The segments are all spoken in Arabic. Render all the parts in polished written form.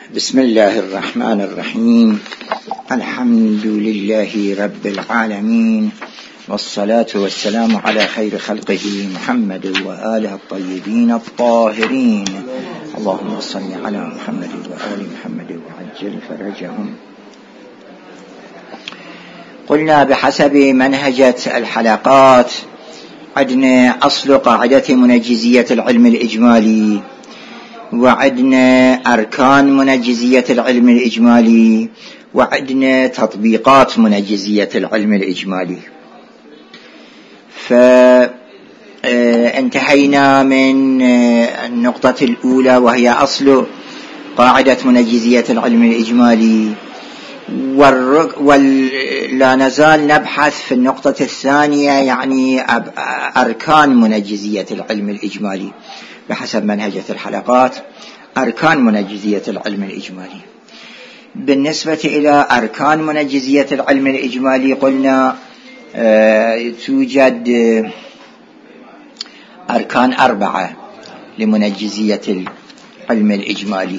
بسم الله الرحمن الرحيم. الحمد لله رب العالمين، والصلاة والسلام على خير خلقه محمد وآله الطيبين الطاهرين. اللهم صل على محمد وآل محمد وعجل فرجهم. قلنا بحسب منهجة الحلقات عندنا أصل قاعدة منجزية العلم الإجمالي، وعندنا أركان منجزية العلم الإجمالي، وعندنا تطبيقات منجزية العلم الإجمالي. فانتهينا من النقطة الأولى وهي أصل قاعدة منجزية العلم الإجمالي، ولا نزال نبحث في النقطة الثانية يعني أركان منجزية العلم الإجمالي بحسب منهجة الحلقات. أركان منجزية العلم الإجمالي، بالنسبة إلى أركان منجزية العلم الإجمالي قلنا توجد أركان 4 لمنجزية العلم الإجمالي.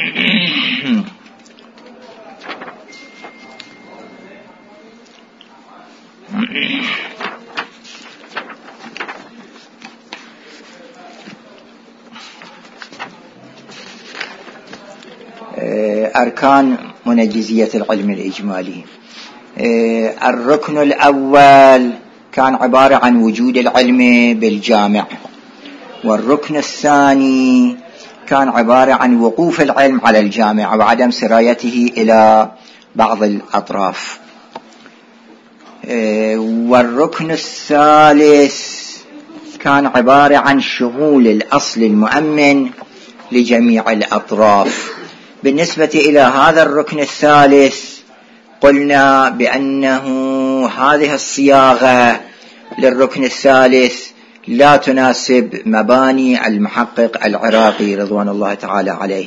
أركان منجزية العلم الإجمالي. الركن الأول كان عبارة عن وجود العلم بالجامع، والركن الثاني كان عبارة عن وقوف العلم على الجامع وعدم سرايته إلى بعض الأطراف. والركن الثالث كان عبارة عن شمول الأصل المؤمن لجميع الأطراف. بالنسبة إلى هذا الركن الثالث قلنا بأنه هذه الصياغة للركن الثالث لا تناسب مباني المحقق العراقي رضوان الله تعالى عليه.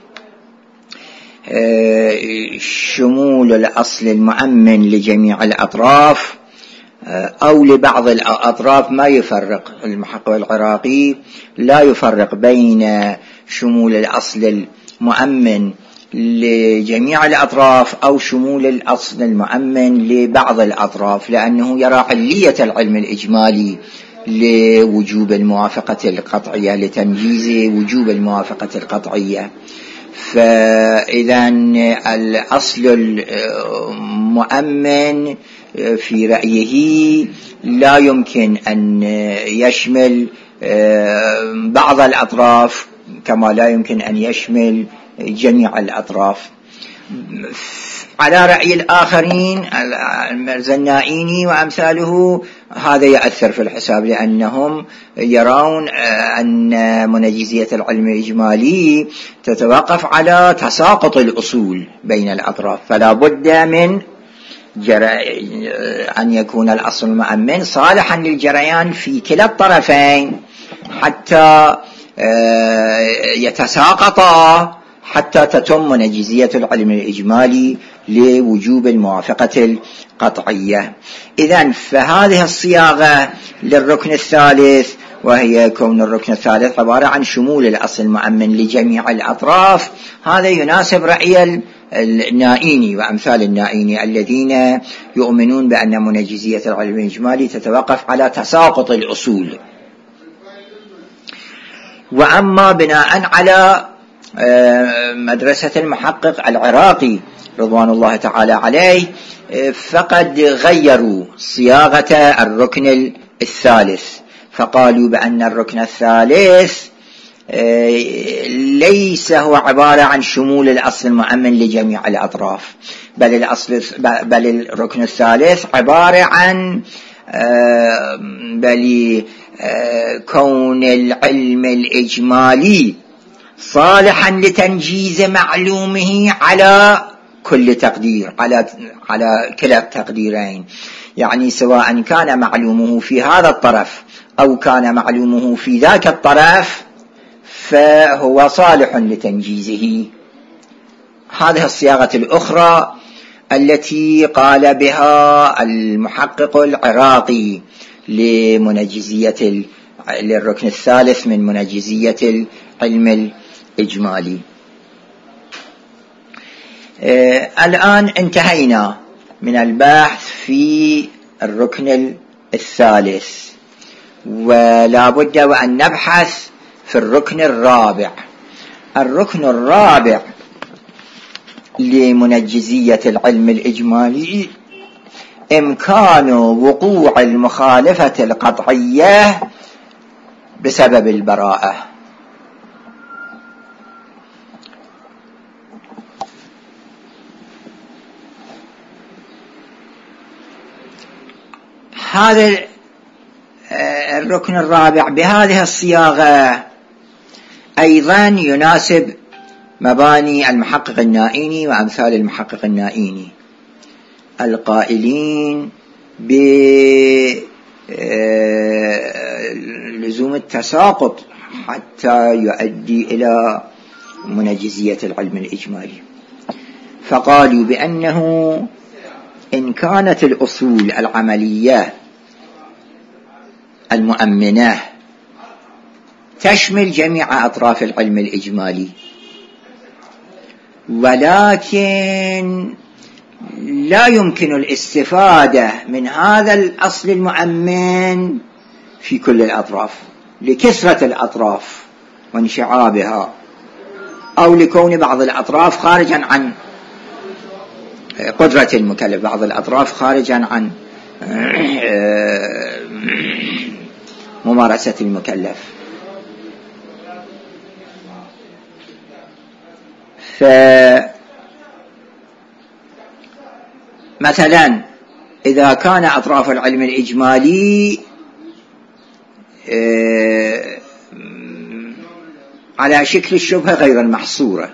شمول الأصل المؤمن لجميع الأطراف أو لبعض الأطراف ما يفرق المحقق العراقي، لا يفرق بين شمول الأصل المؤمن لجميع الأطراف أو شمول الأصل المؤمن لبعض الأطراف، لأنه يرى علية العلم الإجمالي لوجوب الموافقة القطعية، لتنجيز وجوب الموافقة القطعية. فإذا الأصل المؤمن في رأيه لا يمكن أن يشمل بعض الأطراف كما لا يمكن أن يشمل جميع الأطراف. على رأي الآخرين المرزنائيني وأمثاله هذا يأثر في الحساب، لأنهم يرون أن منجزية العلم الإجمالي تتوقف على تساقط الأصول بين الأطراف، فلا بد من أن يكون الأصل المؤمن صالحا للجريان في كلا الطرفين حتى يتساقطا حتى تتم منجزية العلم الإجمالي لوجوب الموافقة القطعية. إذن فهذه الصياغة للركن الثالث، وهي كون الركن الثالث عبارة عن شمول الأصل المؤمن لجميع الأطراف، هذا يناسب رأي النائيني وأمثال النائيني الذين يؤمنون بأن منجزية العلم الإجمالي تتوقف على تساقط الأصول. وأما بناء على مدرسة المحقق العراقي رضوان الله تعالى عليه فقد غيروا صياغة الركن الثالث، فقالوا بأن الركن الثالث ليس هو عبارة عن شمول الأصل المؤمن لجميع الأطراف، بل الركن الثالث عبارة عن كون العلم الإجمالي صالحا لتنجيز معلومه على كل تقدير، على كلا التقديرين، يعني سواء كان معلومه في هذا الطرف أو كان معلومه في ذاك الطرف فهو صالح لتنجيزه. هذه الصياغة الأخرى التي قال بها المحقق العراقي لمنجزية للركن الثالث من منجزية العلم الإجمالي. الآن انتهينا من البحث في الركن الثالث، ولا بد وأن نبحث في الركن الرابع. الركن الرابع لمنجزية العلم الإجمالي إمكان وقوع المخالفة القطعية بسبب البراءة. هذا الركن الرابع بهذه الصياغة أيضا يناسب مباني المحقق النائيني وأمثال المحقق النائيني القائلين بلزوم التساقط حتى يؤدي إلى منجزية العلم الإجمالي. فقالوا بأنه إن كانت الأصول العملية المؤمنة تشمل جميع أطراف العلم الإجمالي، ولكن لا يمكن الاستفادة من هذا الأصل المؤمن في كل الأطراف لكثرة الأطراف وانشعابها، أو لكون بعض الأطراف خارجا عن قدرة المكلف، بعض الأطراف خارجا عن ممارسة المكلف. فمثلا إذا كان أطراف العلم الإجمالي على شكل الشبهة غير المحصورة،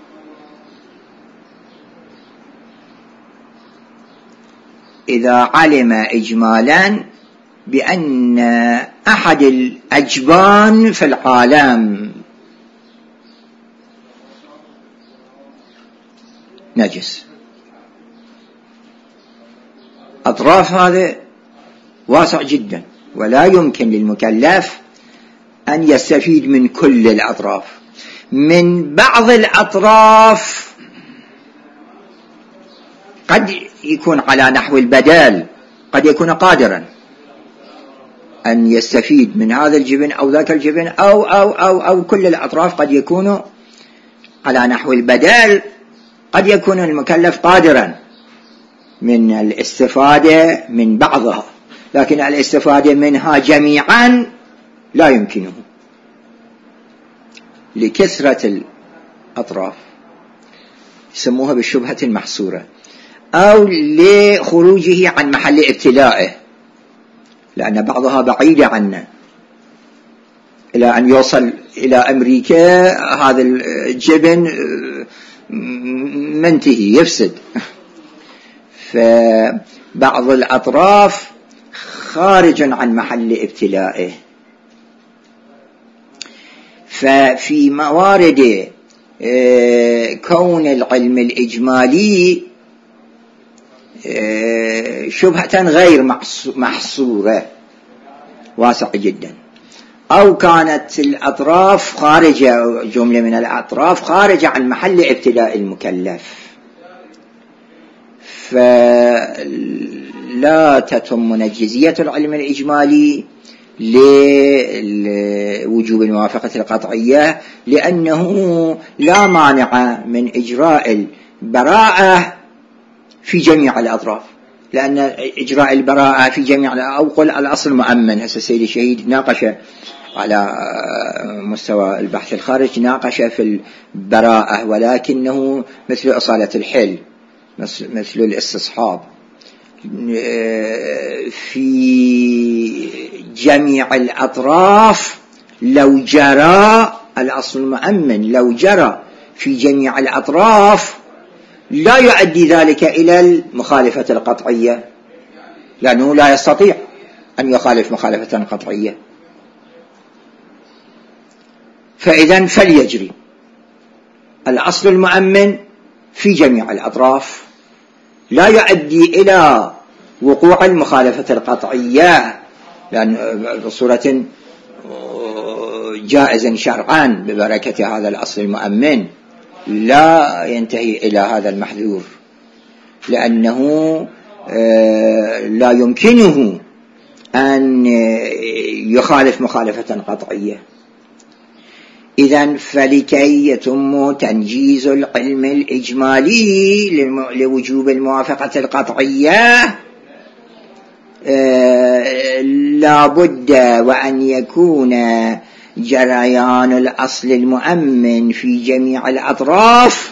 إذا علم إجمالا بأن أحد الأجبان في العالم نجس، أطراف هذا واسع جدا، ولا يمكن للمكلف أن يستفيد من كل الأطراف. من بعض الأطراف قد يكون على نحو البدال، قد يكون قادرا أن يستفيد من هذا الجبن أو ذاك الجبن أو كل الأطراف قد يكون على نحو البدال. قد يكون المكلف قادرا من الاستفادة من بعضها، لكن الاستفادة منها جميعا لا يمكنه لكثرة الأطراف، يسموها بالشبهة المحصورة، أو لخروجه عن محل ابتلائه، لأن بعضها بعيدة عنه إلى أن يوصل إلى أمريكا هذا الجبن منتهي يفسد. فبعض الأطراف خارج عن محل ابتلائه. ففي موارد كون العلم الإجمالي شبهة غير محصورة واسعة جدا، أو كانت الأطراف خارجة، جملة من الأطراف خارجة عن محل ابتلاء المكلف، فلا تتم منجزية العلم الإجمالي لوجوب الموافقة القطعية، لأنه لا مانع من إجراء البراءة في جميع الأطراف، لأن إجراء البراءة في جميع أو قل الأصل مؤمن. هسه السيد الشهيد ناقش على مستوى البحث الخارج، ناقش في البراءة، ولكنه مثل أصالة الحل، مثل الاستصحاب في جميع الأطراف. لو جرى الأصل المؤمن، لو جرى في جميع الأطراف لا يؤدي ذلك إلى المخالفة القطعية، لأنه لا يستطيع أن يخالف مخالفة قطعية. فإذن فليجري الأصل المؤمن في جميع الأطراف، لا يؤدي إلى وقوع المخالفة القطعية، لأن بصورة جائزا شرعا ببركة هذا الأصل المؤمن. لا ينتهي إلى هذا المحذور، لأنه لا يمكنه أن يخالف مخالفة قطعية. إذن فلكي يتم تنجيز العلم الإجمالي لوجوب الموافقة القطعية لا بد وأن يكون جريان الأصل المؤمن في جميع الأطراف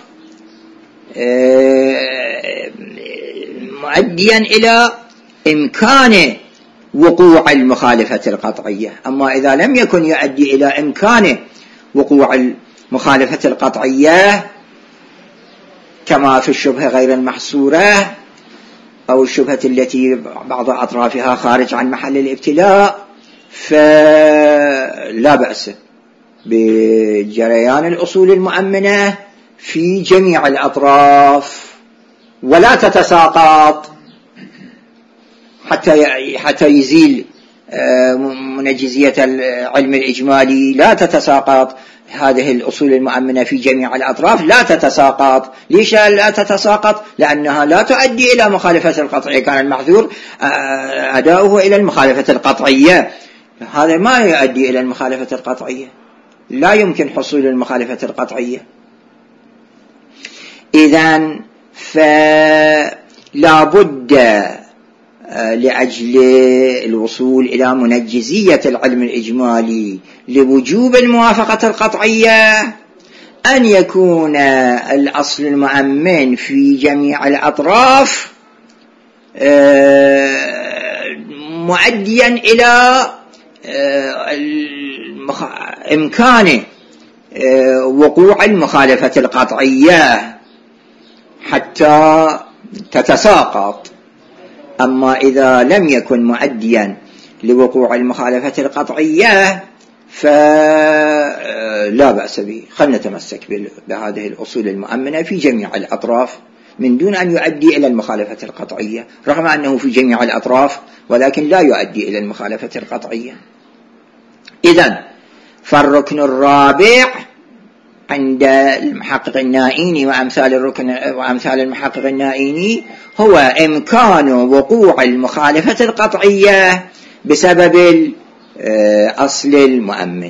مؤديا إلى إمكان وقوع المخالفة القطعية. أما إذا لم يكن يؤدي إلى إمكان وقوع المخالفة القطعية كما في الشبهة غير المحصورة أو الشبهة التي بعض أطرافها خارج عن محل الابتلاء، فلا بأس بجريان الأصول المؤمنة في جميع الأطراف ولا تتساقط حتى يزيل منجزية العلم الإجمالي. لا تتساقط هذه الأصول المؤمنة في جميع الأطراف، لا تتساقط. ليش لا تتساقط؟ لأنها لا تؤدي إلى مخالفة القطعية، كان المحذور أداؤه إلى المخالفة القطعية، هذا ما يؤدي إلى المخالفة القطعية، لا يمكن حصول المخالفة القطعية. إذن فلا بد لأجل الوصول إلى منجزية العلم الإجمالي لوجوب الموافقة القطعية أن يكون الأصل المؤمن في جميع الأطراف مؤديا إلى إمكان وقوع المخالفة القطعية حتى تتساقط. أما إذا لم يكن مؤديا لوقوع المخالفة القطعية فلا بأس به. خلنا نتمسك بهذه الأصول المؤمنة في جميع الأطراف من دون أن يؤدي إلى المخالفة القطعية، رغم أنه في جميع الأطراف ولكن لا يؤدي إلى المخالفة القطعية. إذن فالركن الرابع عند المحقق النائيني وأمثال المحقق النائيني هو إمكان وقوع المخالفة القطعية بسبب الأصل المؤمن.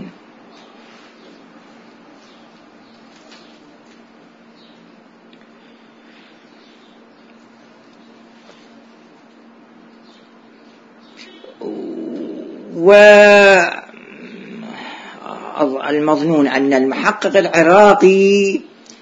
والمظنون أن المحقق العراقي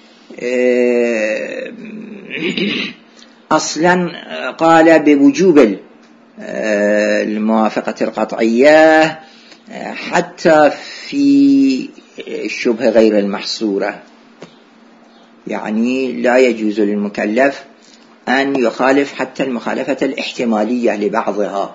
أصلا قال بوجوب الموافقة القطعية حتى في الشبهة غير المحصورة، يعني لا يجوز للمكلف أن يخالف حتى المخالفة الاحتمالية لبعضها،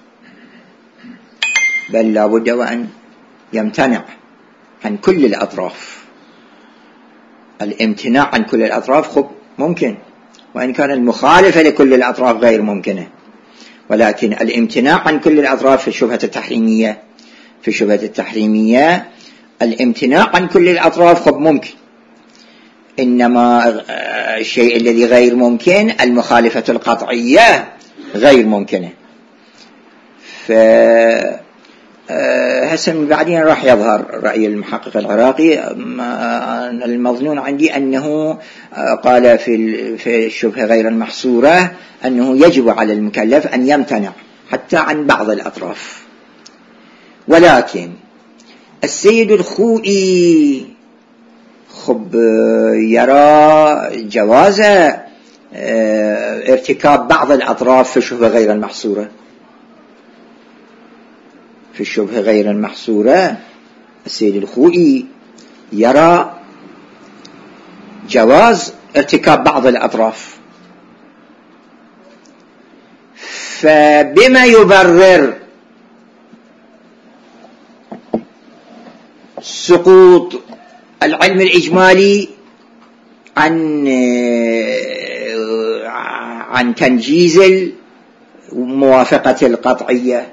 بل لا بد وأن يمتنع عن كل الأطراف. الامتناع عن كل الأطراف خب ممكن، وإن كان المخالفة لكل الأطراف غير ممكنة، ولكن الامتناع عن كل الأطراف في الشبهة التحريمية الامتناع عن كل الأطراف خب ممكن، إنما الشيء الذي غير ممكن المخالفة القطعية غير ممكنة. هسه من بعدين راح يظهر رأي المحقق العراقي. المظنون عندي أنه قال في الشبهة غير المحصورة أنه يجب على المكلف أن يمتنع حتى عن بعض الأطراف، ولكن السيد الخوئي يرى جواز ارتكاب بعض الأطراف في الشبهة غير المحصورة. في الشبهة غير المحصورة السيد الخوئي يرى جواز ارتكاب بعض الأطراف، فبما يبرر سقوط العلم الإجمالي عن تنجيز الموافقة القطعية؟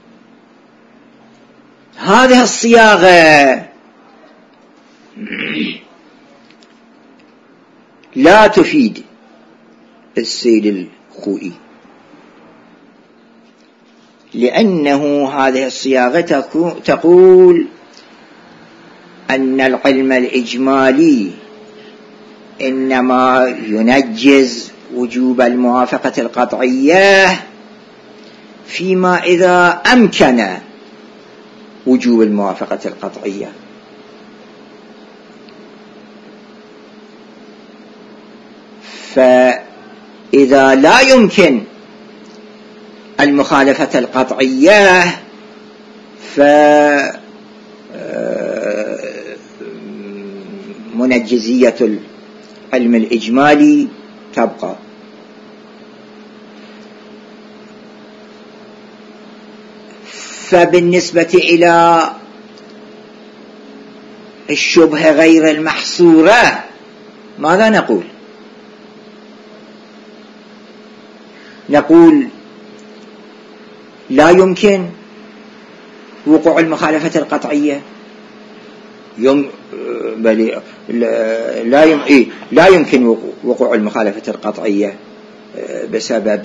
هذه الصياغة لا تفيد السيد الخوئي، لأنه هذه الصياغة تقول أن العلم الإجمالي إنما ينجز وجوب الموافقة القطعية فيما إذا أمكن وجوب الموافقة القطعية. فإذا لا يمكن المخالفة القطعية فمنجزية العلم الإجمالي تبقى. فبالنسبة إلى الشبهة غير المحصورة ماذا نقول؟ نقول لا يمكن وقوع المخالفة القطعية، لا يمكن وقوع المخالفة القطعية بسبب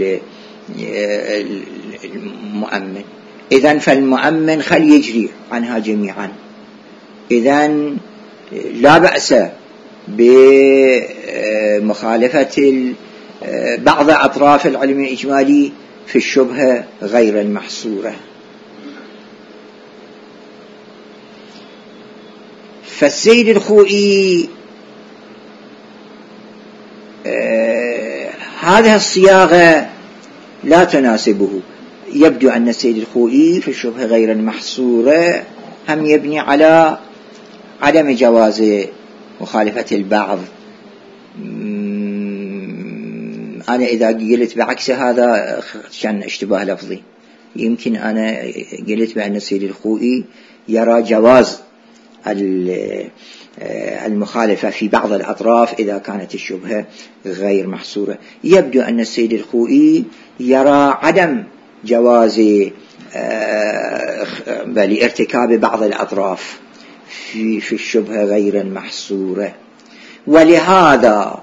المؤمن. إذن فالمؤمن خل يجري عنها جميعا. إذن لا بأس بمخالفة بعض أطراف العلم الإجمالي في الشبهة غير المحصورة. فالسيد الخوئي هذه الصياغة لا تناسبه. يبدو أن السيد الخوئي في الشبهة غير المحصورة هم يبني على عدم جواز مخالفة البعض. أنا إذا قلت بعكس هذا كان اشتباه لفظي. يمكن أنا قلت بأن السيد الخوئي يرى جواز المخالفة في بعض الأطراف إذا كانت الشبهة غير محصورة. يبدو أن السيد الخوئي يرى عدم جواز بل ارتكاب بعض الأطراف في الشبهة غير المحصورة. ولهذا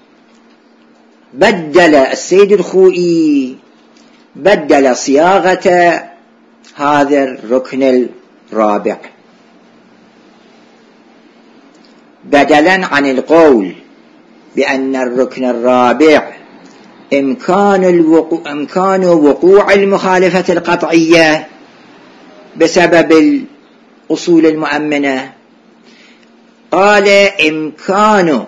بدل السيد الخوئي صياغة هذا الركن الرابع، بدلا عن القول بأن الركن الرابع إمكان وقوع المخالفة القطعية بسبب الأصول المؤمنة، قال إمكان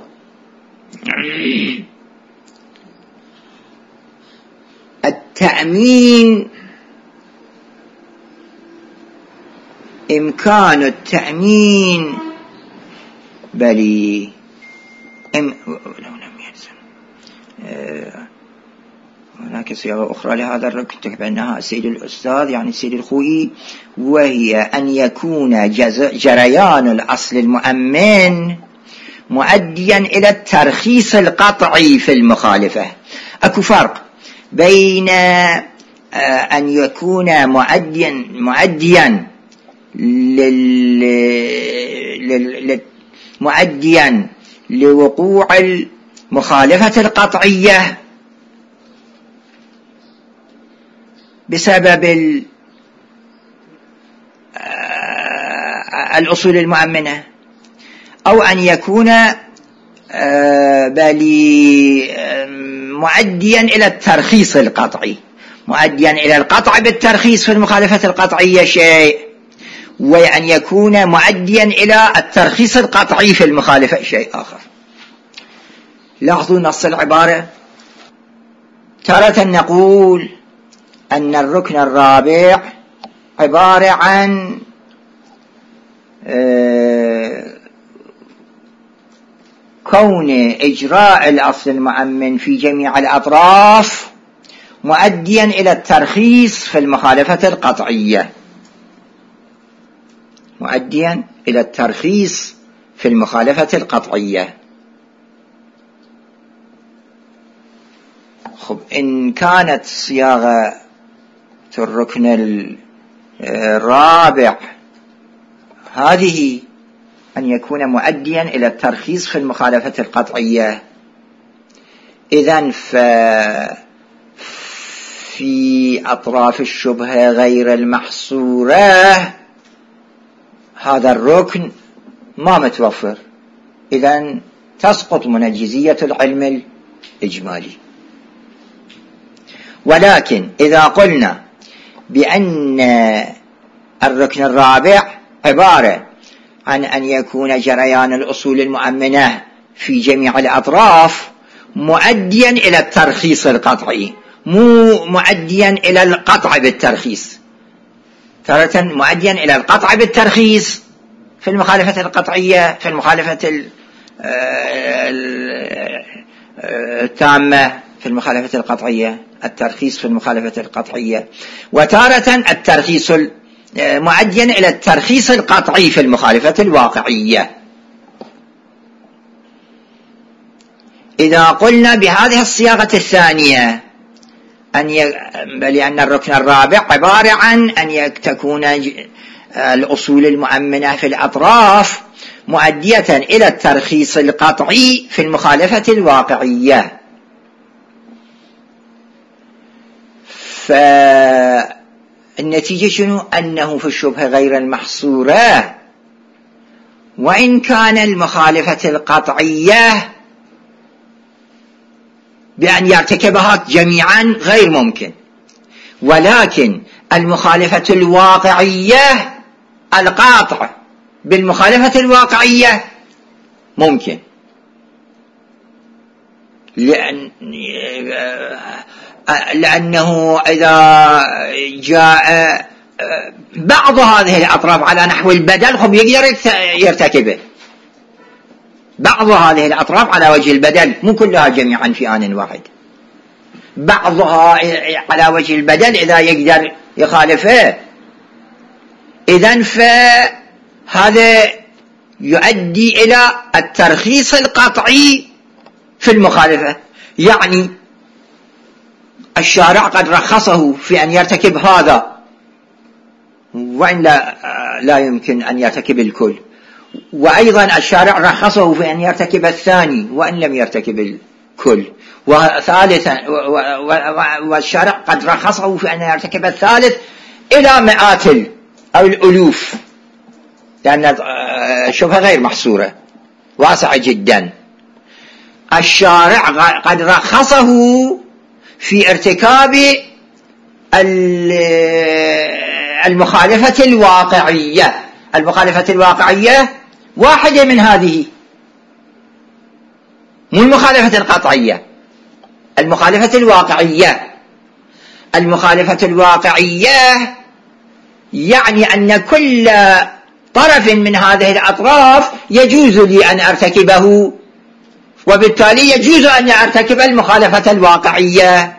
التأمين بل هناك صيغة أخرى لهذا الركن تكتب أنها السيد الأستاذ يعني السيد الخوئي، وهي أن يكون جريان الأصل المؤمن مؤديا إلى الترخيص القطعي في المخالفة. أكو فرق بين أن يكون مؤديا لوقوع المخالفة القطعية بسبب الأصول المؤمنة، أو أن يكون مؤديا إلى الترخيص القطعي، مؤديا إلى القطع بالترخيص في المخالفة القطعية شيء، وأن يكون مؤديا إلى الترخيص القطعي في المخالفة شيء آخر. لاحظوا نص العبارة. تارة نقول أن الركن الرابع عبارة عن كون إجراء الأصل المؤمن في جميع الأطراف مؤديا إلى الترخيص في المخالفة القطعية، مؤديا إلى الترخيص في المخالفة القطعية. خب إن كانت صياغة الركن الرابع هذه أن يكون مؤديا إلى الترخيص في المخالفة القطعية. إذن في أطراف الشبهة غير المحصورة هذا الركن ما متوفر، إذن تسقط منجزية العلم الإجمالي. ولكن إذا قلنا بأن الركن الرابع عبارة عن أن يكون جريان الأصول المؤمنة في جميع الأطراف مؤديا إلى الترخيص القطعي، مو مؤديا إلى القطع بالترخيص، تارة مؤديا إلى القطع بالترخيص في المخالفة القطعية، في المخالفة التامة في المخالفة القطعية، الترخيص في المخالفة القطعية، وتارة الترخيص مؤديا إلى الترخيص القطعي في المخالفة الواقعية. إذا قلنا بهذه الصياغة الثانية لأن الركن الرابع عبارة عن أن تكون الأصول المؤمنة في الأطراف مؤدية إلى الترخيص القطعي في المخالفة الواقعية، فالنتيجة شنو؟ أنه في الشبهة غير المحصورة وإن كان المخالفة القطعية بأن يرتكبها جميعا غير ممكن، ولكن المخالفة الواقعية القاطع بالمخالفة الواقعية ممكن، لأنه إذا جاء بعض هذه الأطراف على نحو البدل هم يقدر يرتكبه، بعض هذه الأطراف على وجه البدل، مو كلها جميعا في آن واحد، بعضها على وجه البدل إذا يقدر يخالفه. إذن فهذا يؤدي إلى الترخيص القطعي في المخالفة، يعني الشارع قد رخصه في أن يرتكب هذا وإن لا يمكن أن يرتكب الكل، وأيضا الشارع رخصه في أن يرتكب الثاني وإن لم يرتكب الكل، وثالثا والشارع قد رخصه في أن يرتكب الثالث إلى مئات أو الألوف، لأن الشبهة غير محصورة واسعة جدا. الشارع قد رخصه في ارتكاب المخالفة الواقعية، المخالفة الواقعية واحدة من هذه، مو المخالفة القطعية، المخالفة الواقعية. المخالفة الواقعية يعني أن كل طرف من هذه الأطراف يجوز لي أن أرتكبه، وبالتالي يجوز أن أرتكب المخالفة الواقعية.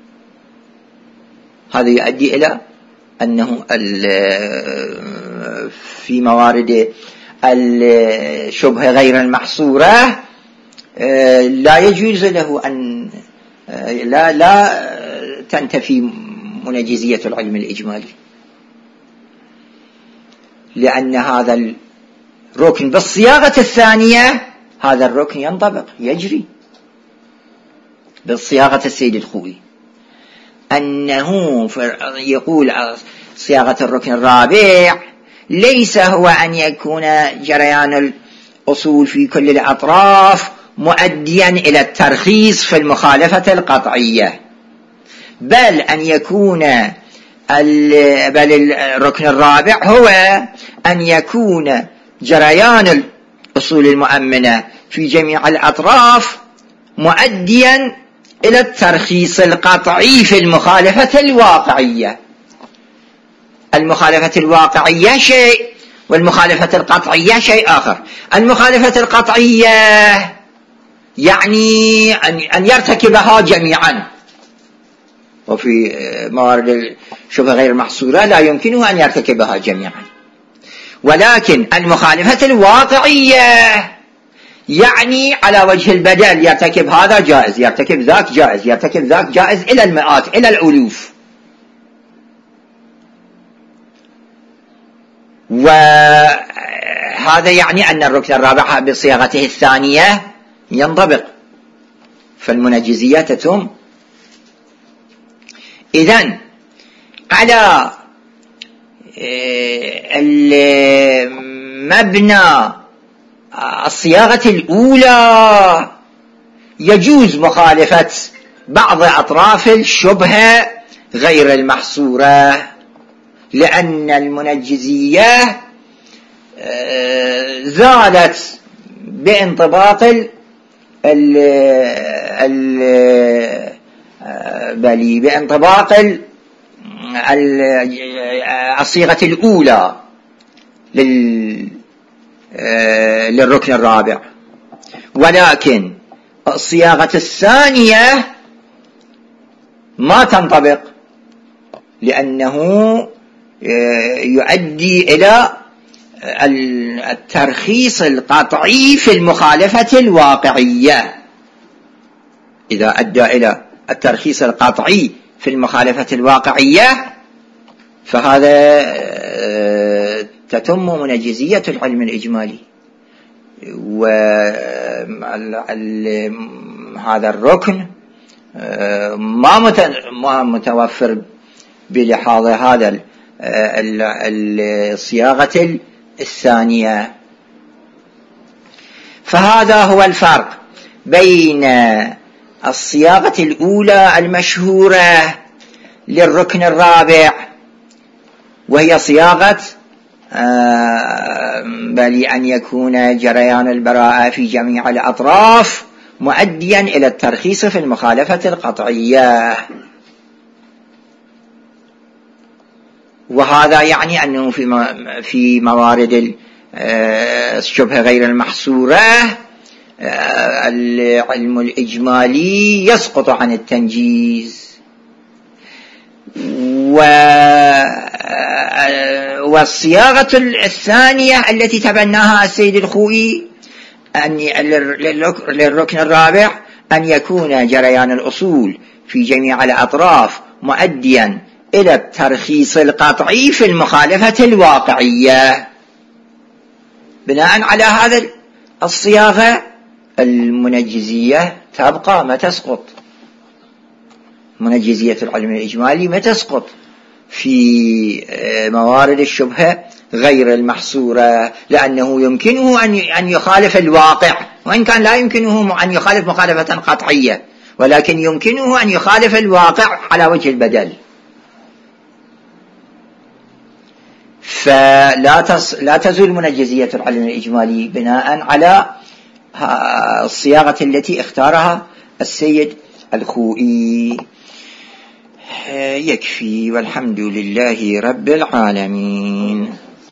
هذا يؤدي إلى أنه في موارد الشبهة غير المحصورة لا يجوز له أن لا تنتفي منجزية العلم الإجمالي، لأن هذا الركن بالصياغة الثانية هذا الركن ينطبق يجري بالصياغة السيد الخوي، أنه يقول صياغة الركن الرابع ليس هو أن يكون جريان الأصول في كل الأطراف مؤديا إلى الترخيص في المخالفة القطعية، بل أن يكون الركن الرابع هو أن يكون جريان الأصول المؤمنة في جميع الأطراف مؤديا إلى الترخيص القطعي في المخالفة الواقعية. المخالفة الواقعية شيء والمخالفة القطعية شيء آخر. المخالفة القطعية يعني أن يرتكبها جميعا، وفي موارد الشبهة غير محصورة لا يمكنه أن يرتكبها جميعا. ولكن المخالفة الواقعية يعني على وجه البدل يرتكب هذا جائز، يرتكب ذاك جائز، يرتكب ذاك جائز إلى المئات إلى الألوف. وهذه هذا يعني أن الركن الرابع بصياغته الثانية ينطبق، فالمنجزية تتم. إذن على المبنى الصياغة الأولى يجوز مخالفة بعض أطراف الشبهة غير المحصورة، لأن المنجزية زالت بانطباق بانطباق الصيغة الأولى للركن الرابع، ولكن الصياغة الثانية ما تنطبق، لأنه يؤدي إلى الترخيص القطعي في المخالفة الواقعية. إذا أدى إلى الترخيص القطعي في المخالفة الواقعية فهذا تتم منجزية العلم الإجمالي، وهذا الركن ما متوفر بلحاظ هذا الصياغة الثانية. فهذا هو الفرق بين الصياغة الأولى المشهورة للركن الرابع، وهي صياغة بل أن يكون جريان البراءة في جميع الأطراف مؤديا إلى الترخيص في المخالفة القطعية. وهذا يعني أنه في موارد الشبهة غير المحصورة العلم الإجمالي يسقط عن التنجيز. والصياغة الثانية التي تبناها السيد الخوئي للركن الرابع أن يكون جريان الأصول في جميع الأطراف مؤديا إلى الترخيص القطعي في المخالفة الواقعية. بناء على هذا الصياغة المنجزية تبقى ما تسقط، منجزية العلم الإجمالي ما تسقط في موارد الشبهة غير المحصورة، لأنه يمكنه أن يخالف الواقع، وإن كان لا يمكنه أن يخالف مخالفة قطعية، ولكن يمكنه أن يخالف الواقع على وجه البدل. فلا تزول منجزية العلم الإجمالي بناء على الصياغة التي اختارها السيد الخوئي. يكفي، والحمد لله رب العالمين.